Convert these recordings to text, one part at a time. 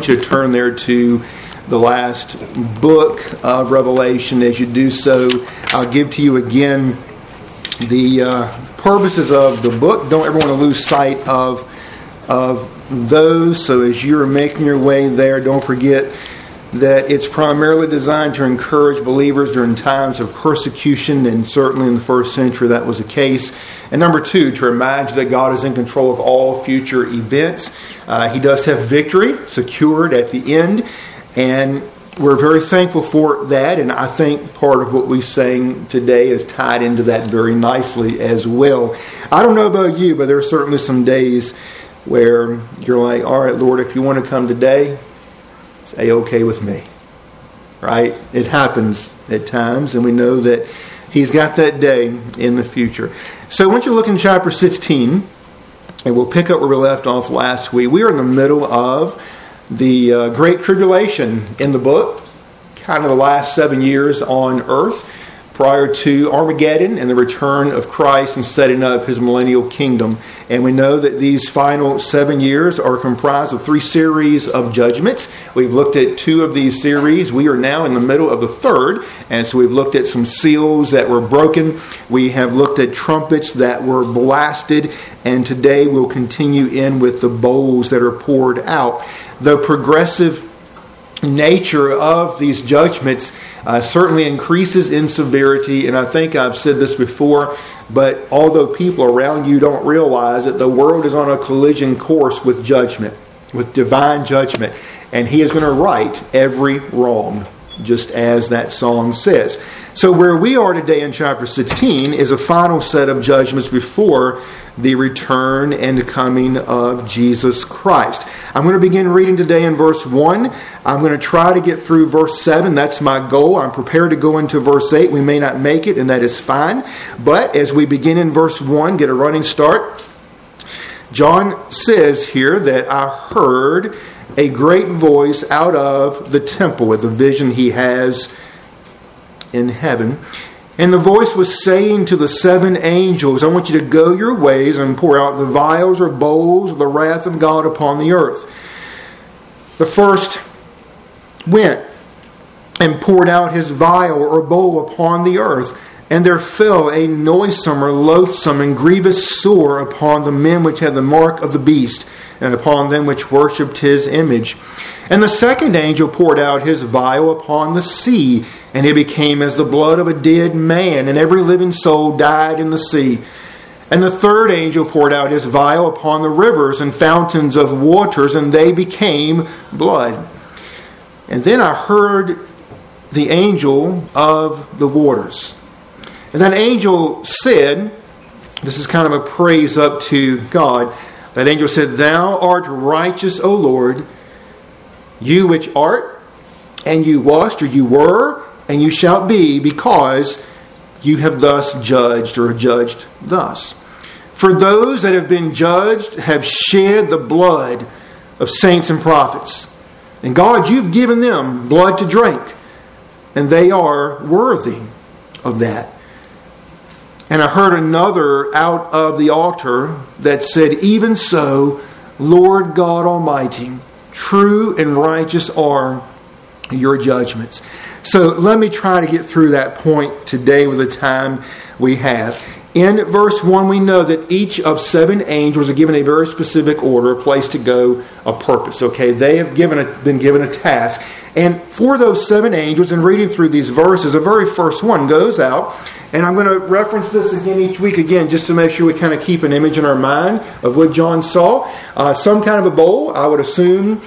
want you to turn there to the last book of Revelation. As you do so, I'll give to you again the purposes of the book. Don't ever want to lose sight of those. So as you're making your way there, don't forget that it's primarily designed to encourage believers during times of persecution, and certainly in the first century that was the case. And number two, to remind you that God is in control of all future events. He does have victory secured at the end, and we're very thankful for that. And I think part of what we sang today is tied into that very nicely as well. I don't know about you, but there are certainly some days where you're like, all right, Lord, if you want to come today, it's A-okay with me. Right? It happens at times, and we know that He's got that day in the future. So I want you to look in chapter 16, and we'll pick up where we left off last week. We are in the middle of the Great Tribulation in the book, kind of the last 7 years on earth, prior to Armageddon and the return of Christ and setting up His millennial kingdom. And we know that these final 7 years are comprised of 3 series of judgments. We've looked at 2 of these series. We are now in the middle of the 3rd. And so we've looked at some seals that were broken. We have looked at trumpets that were blasted. And today we'll continue in with the bowls that are poured out. The progressive nature of these judgments certainly increases in severity, and I think I've said this before, but although people around you don't realize it, the world is on a collision course with judgment, with divine judgment, and He is going to right every wrong, just as that song says. So where we are today in chapter 16 is a final set of judgments before the return and the coming of Jesus Christ. I'm going to begin reading today in verse 1. I'm going to try to get through verse 7. That's my goal. I'm prepared to go into verse 8. We may not make it, and that is fine. But as we begin in verse 1, get a running start. John says here that I heard a great voice out of the temple with the vision he has in heaven. And the voice was saying to the 7 angels, I want you to go your ways and pour out the vials or bowls of the wrath of God upon the earth. The first went and poured out his vial or bowl upon the earth. And there fell a noisome or loathsome and grievous sore upon the men which had the mark of the beast, and upon them which worshipped his image. And the second angel poured out his vial upon the sea, and it became as the blood of a dead man, and every living soul died in the sea. And the third angel poured out his vial upon the rivers and fountains of waters, and they became blood. And then I heard the angel of the waters. And that angel said, this is kind of a praise up to God, that angel said, Thou art righteous, O Lord, you which art, and you wast, or you were, and you shall be, because you have thus judged, or judged thus. For those that have been judged have shed the blood of saints and prophets. And God, you've given them blood to drink, and they are worthy of that. And I heard another out of the altar that said, Even so, Lord God Almighty, true and righteous are your judgments. So let me try to get through that point today with the time we have. In verse 1, we know that each of 7 angels are given a very specific order, a place to go, a purpose. Okay, they have been given a task. And for those 7 angels, in reading through these verses, the very first one goes out. And I'm going to reference this again each week again, just to make sure we kind of keep an image in our mind of what John saw. Some kind of a bowl, I would assume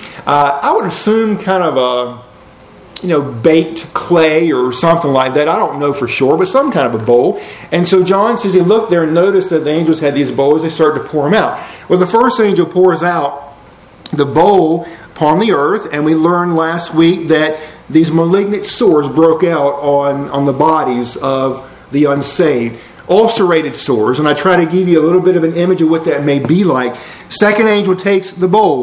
kind of a, baked clay or something like that. I don't know for sure, but some kind of a bowl. And so John says he looked there and noticed that the angels had these bowls. They started to pour them out. Well, the first angel pours out the bowl upon the earth, and we learned last week that these malignant sores broke out on the bodies of the unsaved. Ulcerated sores, and I try to give you a little bit of an image of what that may be like. Second angel takes the bowl,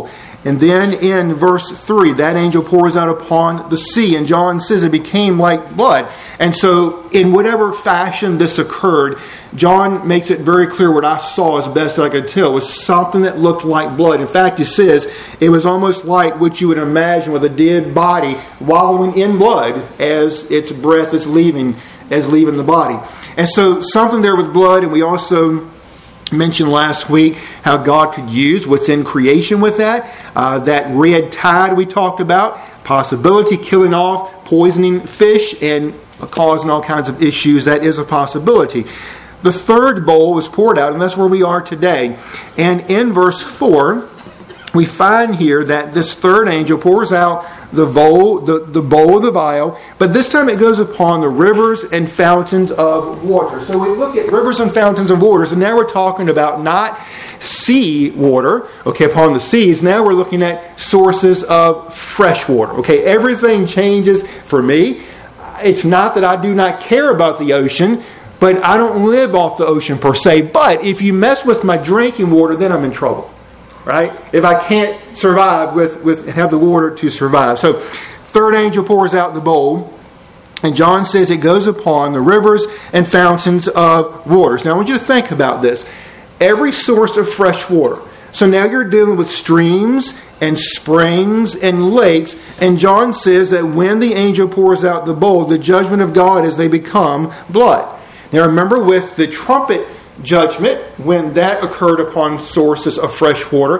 And then in verse 3, that angel pours out upon the sea. And John says it became like blood. And so in whatever fashion this occurred, John makes it very clear what I saw as best I could tell was something that looked like blood. In fact, he says it was almost like what you would imagine with a dead body wallowing in blood as its breath is leaving the body. And so something there with blood, and we also mentioned last week how God could use what's in creation with that. That red tide we talked about, possibility, killing off, poisoning fish, and causing all kinds of issues. That is a possibility. The third bowl was poured out, and that's where we are today. And in verse 4, we find here that this third angel pours out the bowl of the vial, but this time it goes upon the rivers and fountains of water. So we look at rivers and fountains of waters, and now we're talking about not sea water, upon the seas. Now we're looking at sources of fresh water. Everything changes for me. It's not that I do not care about the ocean, but I don't live off the ocean per se. But if you mess with my drinking water, then I'm in trouble. Right? If I can't survive with have the water to survive. So, third angel pours out the bowl, and John says it goes upon the rivers and fountains of waters. Now, I want you to think about this. Every source of fresh water. So now you're dealing with streams and springs and lakes, and John says that when the angel pours out the bowl, the judgment of God is they become blood. Now, remember with the trumpet judgment, when that occurred upon sources of fresh water,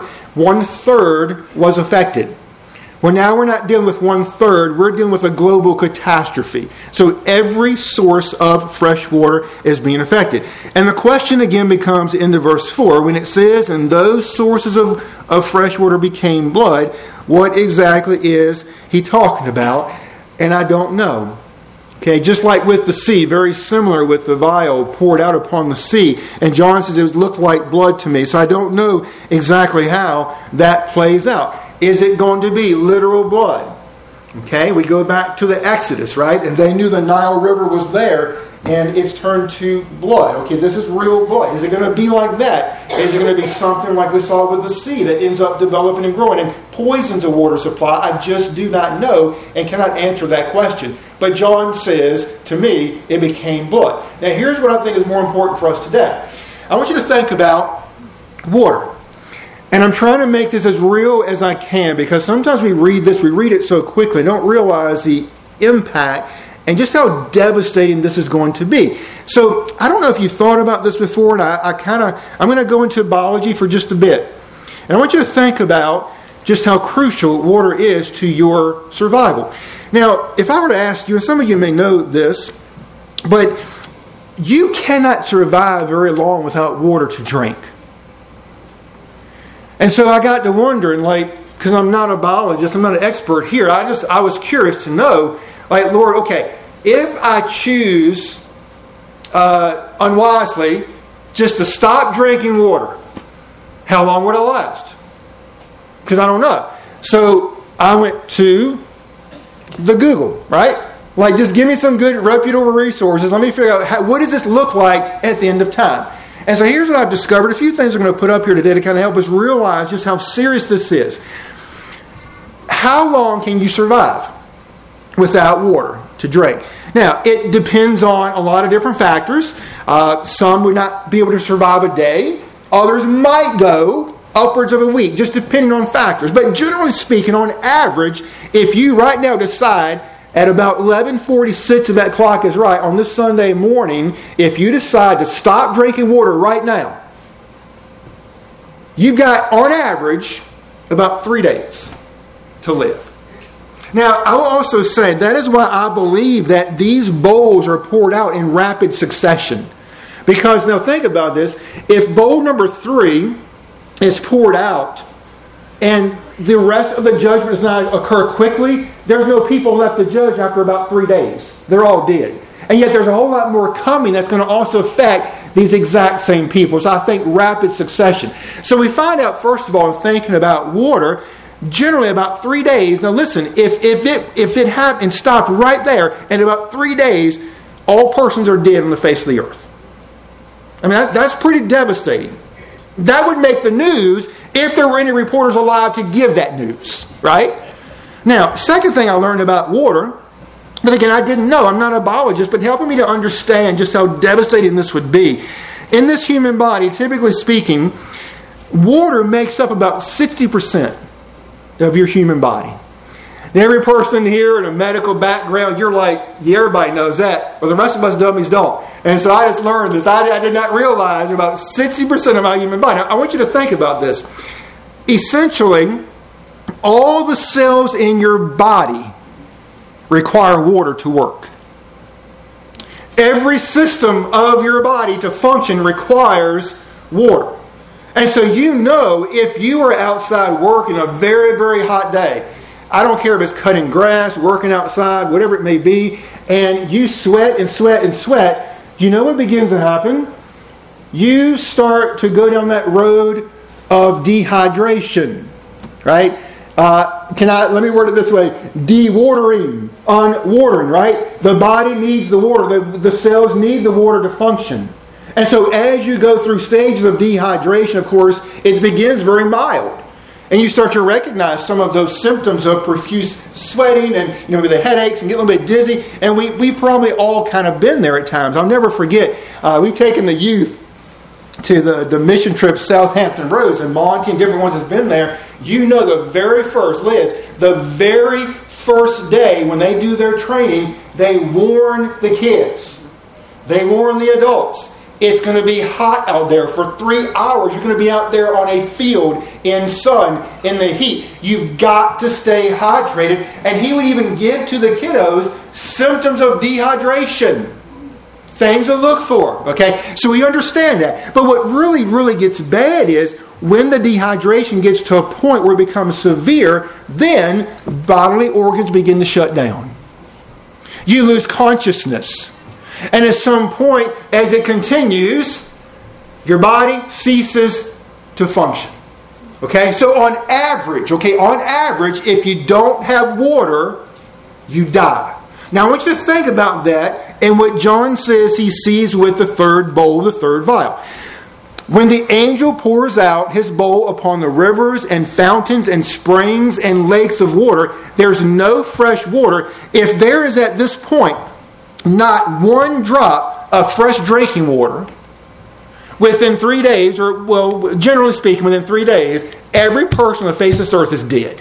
1/3 was affected. Well, now we're not dealing with 1/3, we're dealing with a global catastrophe. So every source of fresh water is being affected. And the question again becomes in the verse 4, when it says, and those sources of fresh water became blood, what exactly is he talking about? And I don't know. Just like with the sea, very similar with the vial poured out upon the sea. And John says it looked like blood to me. So I don't know exactly how that plays out. Is it going to be literal blood? We go back to the Exodus, right? And they knew the Nile River was there, and it's turned to blood. This is real blood. Is it going to be like that? Is it going to be something like we saw with the sea that ends up developing and growing and poisons a water supply? I just do not know and cannot answer that question. But John says, to me, it became blood. Now here's what I think is more important for us today. I want you to think about water. And I'm trying to make this as real as I can, because sometimes we read it so quickly, and don't realize the impact and just how devastating this is going to be. So I don't know if you've thought about this before, and I'm going to go into biology for just a bit. And I want you to think about just how crucial water is to your survival. Now, if I were to ask you, and some of you may know this, but you cannot survive very long without water to drink. And so I got to wondering, because I'm not a biologist, I'm not an expert here, I was curious to know, Lord, if I choose unwisely just to stop drinking water, how long would I last? Because I don't know. So I went to the Google, right? Just give me some good reputable resources. Let me figure out what does this look like at the end of time. And so here's what I've discovered. A few things I'm going to put up here today to kind of help us realize just how serious this is. How long can you survive without water to drink? Now, it depends on a lot of different factors. Some would not be able to survive a day. Others might go upwards of a week, just depending on factors. But generally speaking, on average, if you right now decide at about 11:46, if that clock is right, on this Sunday morning, if you decide to stop drinking water right now, you've got, on average, about 3 days to live. Now, I will also say that is why I believe that these bowls are poured out in rapid succession. Because, now think about this, if bowl number 3 is poured out and the rest of the judgment does not occur quickly, there's no people left to judge after about 3 days. They're all dead. And yet there's a whole lot more coming that's going to also affect these exact same people. So I think rapid succession. So we find out, first of all, in thinking about water, generally about 3 days. Now listen, if it happened and stopped right there, in about 3 days, all persons are dead on the face of the earth. I mean, that's pretty devastating. That would make the news if there were any reporters alive to give that news, right? Now, second thing I learned about water, but again, I didn't know. I'm not a biologist, but helping me to understand just how devastating this would be. In this human body, typically speaking, water makes up about 60% of your human body. Every person here in a medical background, you're like, yeah, everybody knows that. But the rest of us dummies don't. And so I just learned this. I did not realize about 60% of my human body. Now, I want you to think about this. Essentially, all the cells in your body require water to work. Every system of your body to function requires water. And so you know if you are outside working a very, very hot day, I don't care if it's cutting grass, working outside, whatever it may be, and you sweat and sweat and sweat, you know what begins to happen? You start to go down that road of dehydration, right? Let me word it this way. Dewatering, unwatering, right? The body needs the water. The cells need the water to function. And so as you go through stages of dehydration, of course, it begins very mild. And you start to recognize some of those symptoms of profuse sweating and the headaches and get a little bit dizzy. And we've probably all kind of been there at times. I'll never forget, we've taken the youth to the mission trip Southampton Roads, and Monty and different ones has been there. You know the very first day when they do their training, they warn the kids. They warn the adults. It's going to be hot out there for 3 hours. You're going to be out there on a field in sun, in the heat. You've got to stay hydrated. And he would even give to the kiddos symptoms of dehydration. Things to look for. Okay? So we understand that. But what really, really gets bad is when the dehydration gets to a point where it becomes severe, then bodily organs begin to shut down. You lose consciousness. And at some point, as it continues, your body ceases to function. Okay? So on average, if you don't have water, you die. Now I want you to think about that and what John says he sees with the third bowl, the third vial. When the angel pours out his bowl upon the rivers and fountains and springs and lakes of water, there's no fresh water. If there is at this point not one drop of fresh drinking water, within 3 days, generally speaking, within 3 days, every person on the face of this earth is dead.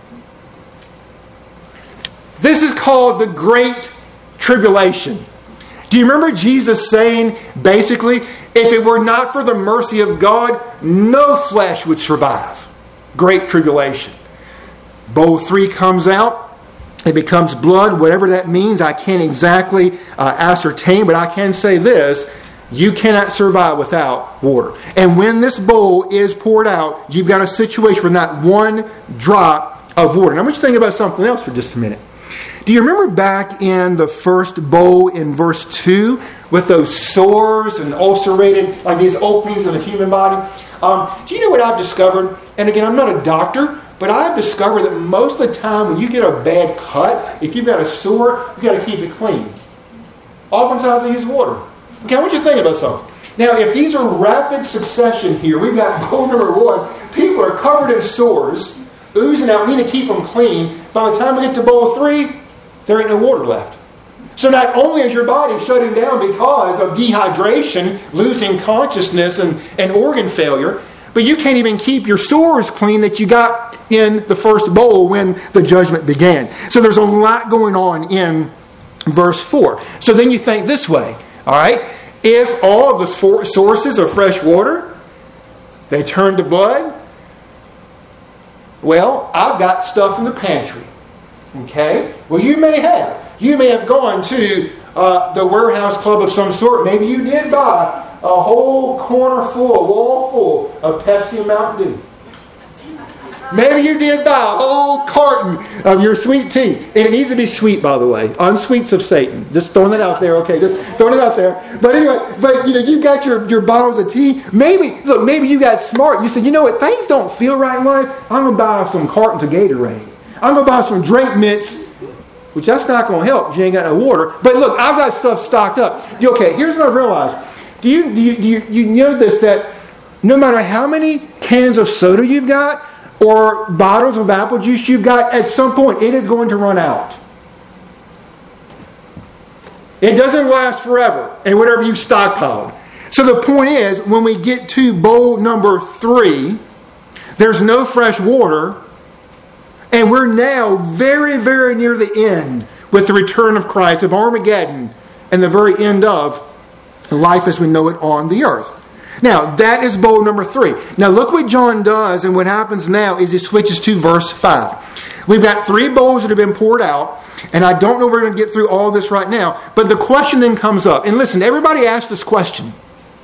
This is called the Great Tribulation. Do you remember Jesus saying, basically, if it were not for the mercy of God, no flesh would survive? Great Tribulation. Bowl 3 comes out. It becomes blood, whatever that means. I can't exactly ascertain, but I can say this. You cannot survive without water. And when this bowl is poured out, you've got a situation with not one drop of water. Now I want you to think about something else for just a minute. Do you remember back in the first bowl in verse 2 with those sores and ulcerated, like these openings in the human body? Do you know what I've discovered? And again, I'm not a doctor, but I've discovered that most of the time when you get a bad cut, if you've got a sore, you've got to keep it clean. Oftentimes they use water. Okay, I want you to think about something. Now, if these are rapid succession here, we've got bowl number 1, people are covered in sores, oozing out, we need to keep them clean. By the time we get to bowl 3, there ain't no water left. So not only is your body shutting down because of dehydration, losing consciousness and organ failure, but you can't even keep your sores clean that you got in the first bowl when the judgment began. So there's a lot going on in verse 4. So then you think this way, all right? If all of the sources of fresh water, they turn to blood, well, I've got stuff in the pantry. Okay? Well, you may have gone to the warehouse club of some sort. Maybe you did buy a whole corner full, a wall full of Pepsi and Mountain Dew. Maybe you did buy a whole carton of your sweet tea. And it needs to be sweet, by the way. Unsweets of Satan. Just throwing it out there, okay? Just throwing it out there. But anyway, you've got your bottles of tea. Maybe you got smart. You said, you know what? Things don't feel right in life. I'm going to buy some cartons of Gatorade. I'm going to buy some drink mints, which that's not going to help. You ain't got no water. But look, I've got stuff stocked up. Okay, here's what I realized. Do you know this, that no matter how many cans of soda you've got or bottles of apple juice you've got, at some point it is going to run out. It doesn't last forever, and whatever you've stockpiled. So the point is, when we get to bowl number 3, there's no fresh water, and we're now very, very near the end with the return of Christ, of Armageddon, and the very end of life as we know it on the earth. Now, that is bowl number 3. Now, look what John does, and what happens now is he switches to verse 5. We've got 3 bowls that have been poured out, and I don't know if we're going to get through all this right now, but the question then comes up. And listen, everybody asks this question.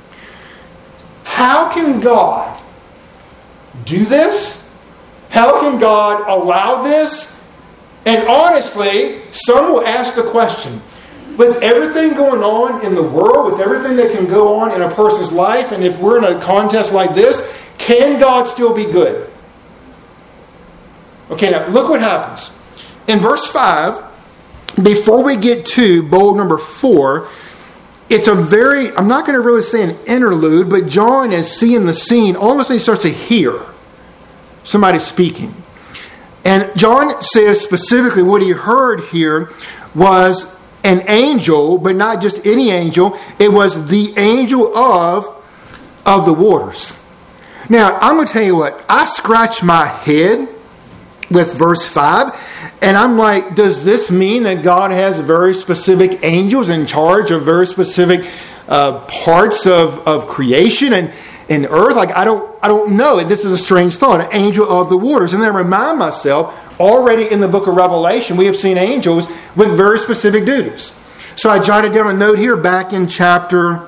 How can God do this? How can God allow this? And honestly, some will ask the question, with everything going on in the world, with everything that can go on in a person's life, and if we're in a contest like this, can God still be good? Okay, now look what happens. In verse 5, before we get to bowl number 4, it's a very, I'm not going to really say an interlude, but John is seeing the scene. All of a sudden he starts to hear somebody speaking. And John says specifically what he heard here was an angel, but not just any angel. It was the angel of the waters. Now, I'm going to tell you what. I scratch my head with verse 5, and I'm like, does this mean that God has very specific angels in charge of very specific parts of creation and earth? Like, I don't know. This is a strange thought. An angel of the waters. And then I remind myself, already in the book of Revelation, we have seen angels with very specific duties. So I jotted down a note here back in chapter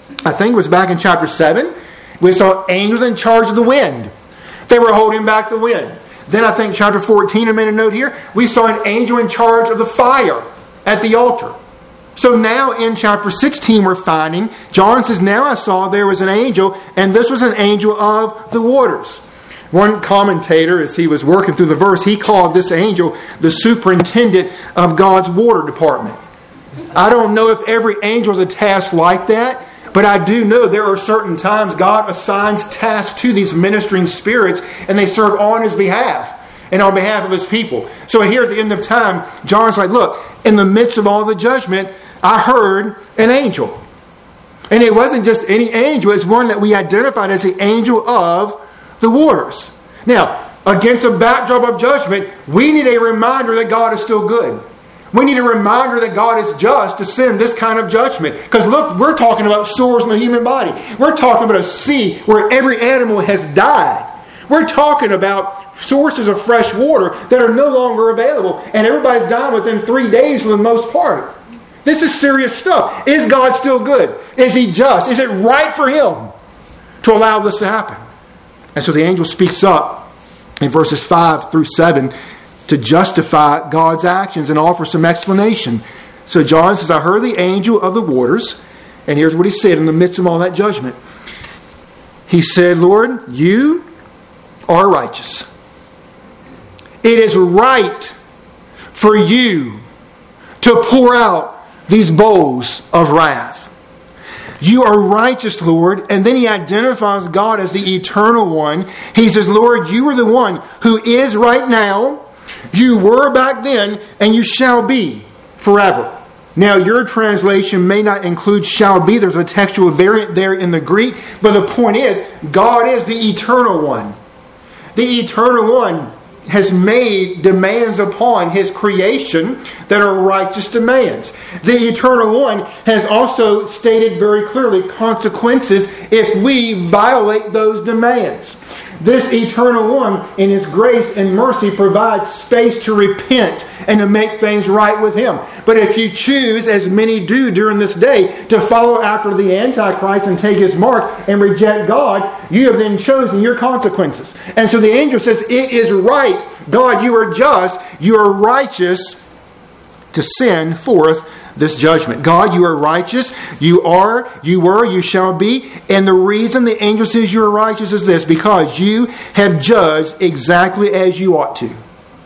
7. We saw angels in charge of the wind. They were holding back the wind. Then I think chapter 14, I made a note here, we saw an angel in charge of the fire at the altar. So now in chapter 16 we're finding, John says, now I saw there was an angel, and this was an angel of the waters. One commentator, as he was working through the verse, he called this angel the superintendent of God's water department. I don't know if every angel is a task like that, but I do know there are certain times God assigns tasks to these ministering spirits, and they serve on His behalf and on behalf of His people. So here at the end of time, John's like, look, in the midst of all the judgment, I heard an angel. And it wasn't just any angel, it's one that we identified as the angel of the waters. Now, against a backdrop of judgment, we need a reminder that God is still good. We need a reminder that God is just to send this kind of judgment. Because look, we're talking about sores in the human body. We're talking about a sea where every animal has died. We're talking about sources of fresh water that are no longer available. And everybody's dying within 3 days for the most part. This is serious stuff. Is God still good? Is He just? Is it right for Him to allow this to happen? And so the angel speaks up in verses 5 through 7 to justify God's actions and offer some explanation. So John says, I heard the angel of the waters, and here's what he said in the midst of all that judgment. He said, Lord, you are righteous. It is right for you to pour out these bowls of wrath. You are righteous, Lord. And then he identifies God as the eternal one. He says, Lord, you are the one who is right now. You were back then, and you shall be forever. Now, your translation may not include shall be. There's a textual variant there in the Greek. But the point is, God is the eternal one. The eternal one has made demands upon His creation that are righteous demands. The eternal one has also stated very clearly consequences if we violate those demands. This eternal one, in His grace and mercy, provides space to repent and to make things right with Him. But if you choose, as many do during this day, to follow after the Antichrist and take his mark and reject God, you have then chosen your consequences. And so the angel says, it is right, God, you are just, you are righteous to send forth this judgment. God, you are righteous. You are, you were, you shall be. And the reason the angel says you are righteous is this, because you have judged exactly as you ought to.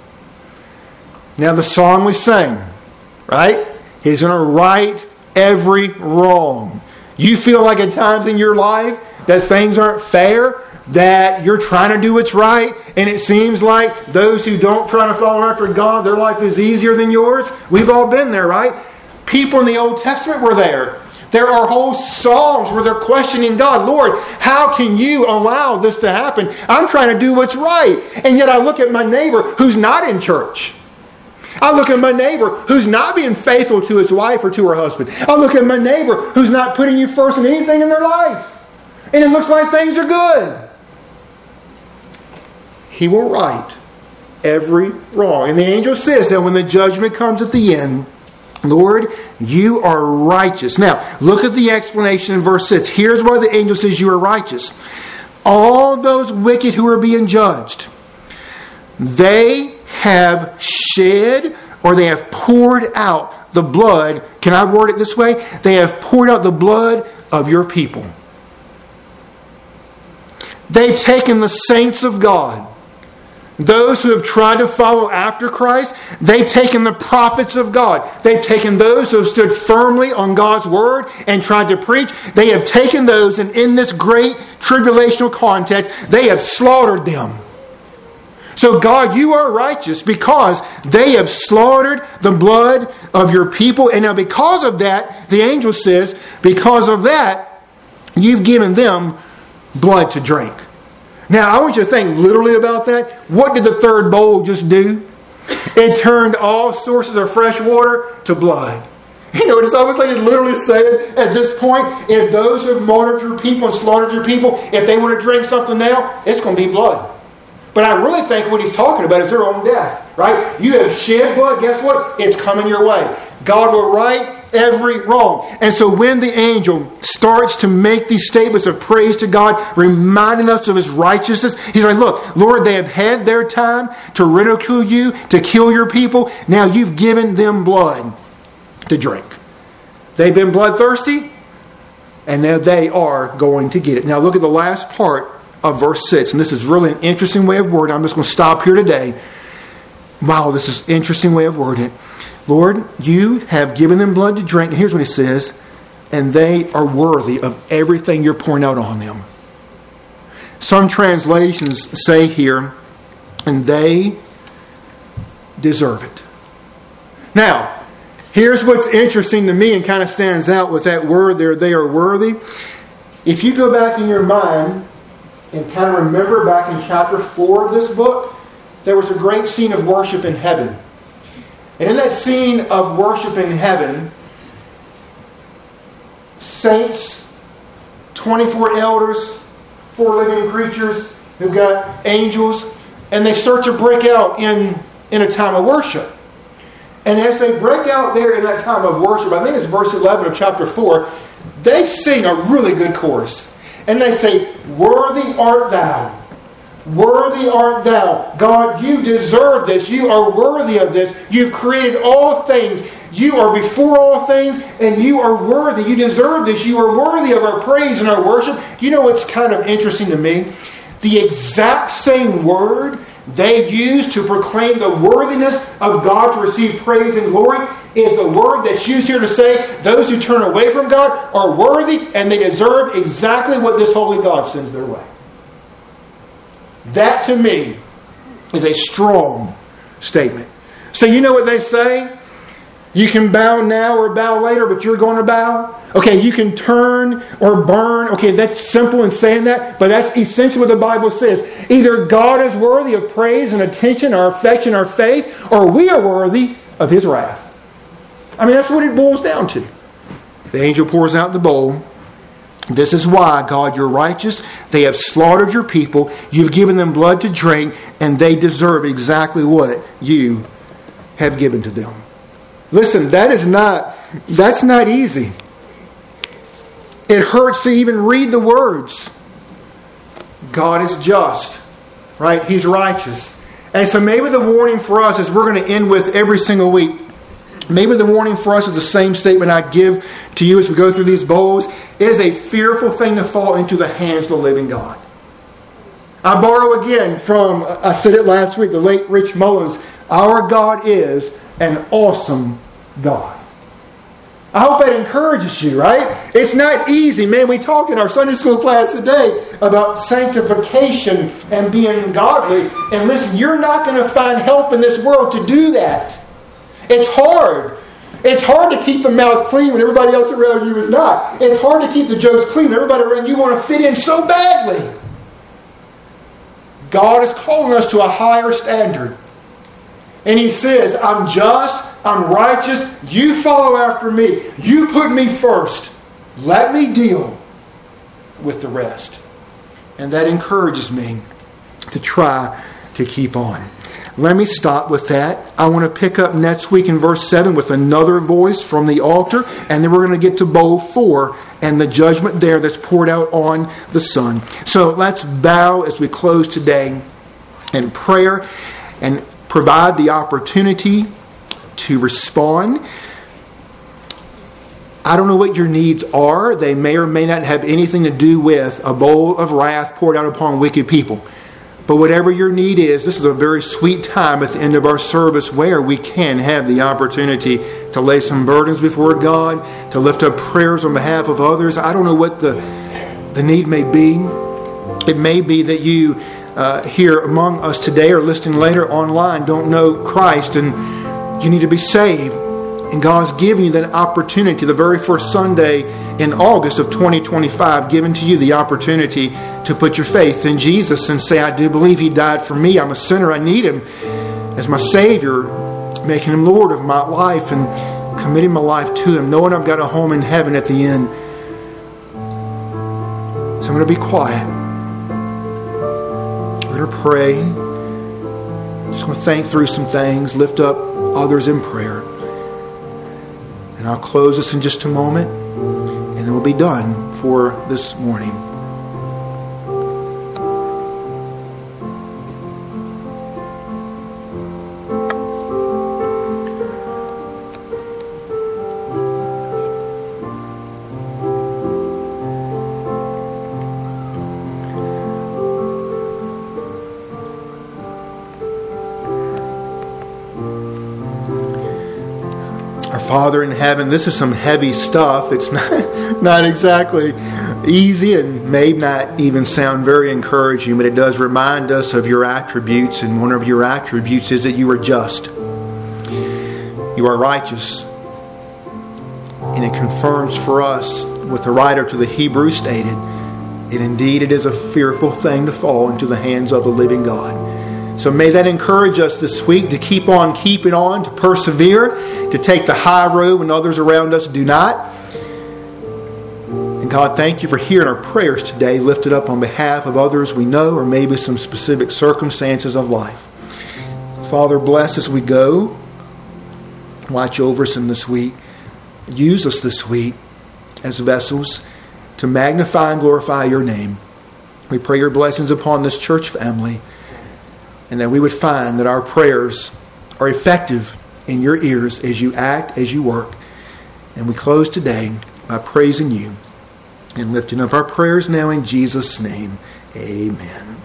Now the song we sang, right? He's going to right every wrong. You feel like at times in your life that things aren't fair, that you're trying to do what's right, and it seems like those who don't try to follow after God, their life is easier than yours? We've all been there, right? People in the Old Testament were there. There are whole psalms where they're questioning God. Lord, how can you allow this to happen? I'm trying to do what's right. And yet I look at my neighbor who's not in church. I look at my neighbor who's not being faithful to his wife or to her husband. I look at my neighbor who's not putting you first in anything in their life. And it looks like things are good. He will right every wrong. And the angel says that when the judgment comes at the end, Lord, you are righteous. Now, look at the explanation in verse 6. Here's why the angel says you are righteous. All those wicked who are being judged, they have shed or they have poured out the blood. Can I word it this way? They have poured out the blood of your people. They've taken the saints of God, those who have tried to follow after Christ. They've taken the prophets of God. They've taken those who have stood firmly on God's word and tried to preach. They have taken those, and in this great tribulational context, they have slaughtered them. So God, you are righteous because they have slaughtered the blood of your people. And now because of that, the angel says, because of that, you've given them blood to drink. Now, I want you to think literally about that. What did the third bowl just do? It turned all sources of fresh water to blood. You know, it's almost like it's literally saying at this point, if those who have martyred your people and slaughtered your people, if they want to drink something now, it's going to be blood. But I really think what he's talking about is their own death, right? You have shed blood, guess what? It's coming your way. God will right every wrong. And so when the angel starts to make these statements of praise to God, reminding us of his righteousness, he's like, look, Lord, they have had their time to ridicule you, to kill your people. Now you've given them blood to drink. They've been bloodthirsty, and now they are going to get it. Now look at the last part of verse 6, and this is really an interesting way of wording. I'm just going to stop here today. Wow, this is an interesting way of wording it. Lord, you have given them blood to drink. And here's what he says. And they are worthy of everything you're pouring out on them. Some translations say here, and they deserve it. Now, here's what's interesting to me and kind of stands out with that word there, they are worthy. If you go back in your mind and kind of remember back in chapter 4 of this book, there was a great scene of worship in heaven. And in that scene of worship in heaven, saints, 24 elders, 4 living creatures, they've got angels, and they start to break out in a time of worship. And as they break out there in that time of worship, I think it's verse 11 of chapter 4, they sing a really good chorus. And they say, worthy art thou. Worthy art thou. God, you deserve this. You are worthy of this. You've created all things. You are before all things, and you are worthy. You deserve this. You are worthy of our praise and our worship. You know what's kind of interesting to me? The exact same word they use to proclaim the worthiness of God to receive praise and glory is the word that's used here to say those who turn away from God are worthy and they deserve exactly what this holy God sends their way. That to me is a strong statement. So you know what they say? You can bow now or bow later, but you're going to bow. Okay, you can turn or burn. Okay, that's simple in saying that, but that's essentially what the Bible says. Either God is worthy of praise and attention, our affection, our faith, or we are worthy of his wrath. I mean, that's what it boils down to. The angel pours out the bowl. This is why, God, you're righteous. They have slaughtered your people. You've given them blood to drink, and they deserve exactly what you have given to them. Listen, that's not easy. It hurts to even read the words. God is just, right? He's righteous. And so maybe the warning for us, as we're going to end with every single week, maybe the warning for us is the same statement I give to you as we go through these bowls. It is a fearful thing to fall into the hands of the living God. I borrow again from, I said it last week, the late Rich Mullins. Our God is an awesome God. I hope that encourages you, right? It's not easy. Man, we talked in our Sunday school class today about sanctification and being godly. And listen, you're not going to find help in this world to do that. It's hard. It's hard to keep the mouth clean when everybody else around you is not. It's hard to keep the jokes clean when everybody around you want to fit in so badly. God is calling us to a higher standard. And He says, I'm just, I'm righteous, you follow after me. You put me first. Let me deal with the rest. And that encourages me to try to keep on. Let me stop with that. I want to pick up next week in verse 7 with another voice from the altar. And then we're going to get to bowl 4 and the judgment there that's poured out on the Son. So let's bow as we close today in prayer and provide the opportunity to respond. I don't know what your needs are. They may or may not have anything to do with a bowl of wrath poured out upon wicked people. But whatever your need is, this is a very sweet time at the end of our service where we can have the opportunity to lay some burdens before God, to lift up prayers on behalf of others. I don't know what the need may be. It may be that you here among us today or listening later online don't know Christ and you need to be saved. And God's given you that opportunity the very first Sunday in August of 2025, given to you the opportunity to put your faith in Jesus and say, I do believe He died for me. I'm a sinner. I need Him as my Savior, making Him Lord of my life and committing my life to Him, knowing I've got a home in heaven at the end. So I'm going to be quiet. We're going to pray. Just going to think through some things, lift up others in prayer. And I'll close this in just a moment, and then we'll be done for this morning. Father in heaven, this is some heavy stuff. It's not exactly easy and may not even sound very encouraging, but it does remind us of your attributes, and one of your attributes is that you are just. You are righteous. And it confirms for us what the writer to the Hebrews stated, and indeed it is a fearful thing to fall into the hands of the living God. So may that encourage us this week to keep on keeping on, to persevere, to take the high road when others around us do not. And God, thank you for hearing our prayers today, lifted up on behalf of others we know, or maybe some specific circumstances of life. Father, bless as we go. Watch over us in this week. Use us this week as vessels to magnify and glorify your name. We pray your blessings upon this church family, and that we would find that our prayers are effective in your ears as you act, as you work. And we close today by praising you and lifting up our prayers now in Jesus' name. Amen.